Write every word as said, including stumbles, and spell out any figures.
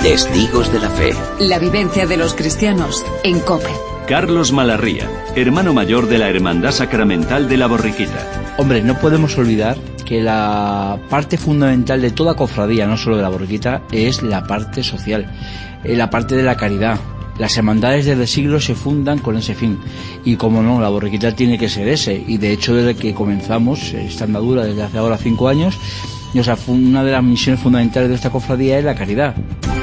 Testigos de la Fe. La vivencia de los cristianos en COPE. Carlos Malarría, hermano mayor de la Hermandad Sacramental de la Borriquita. Hombre, no podemos olvidar que la parte fundamental de toda cofradía, no solo de la Borriquita, es la parte social, la parte de la caridad. Las hermandades desde siglos se fundan con ese fin, y como no, la Borriquita tiene que ser ese, y de hecho desde que comenzamos esta andadura, desde hace ahora cinco años, o sea, una de las misiones fundamentales de esta cofradía es la caridad.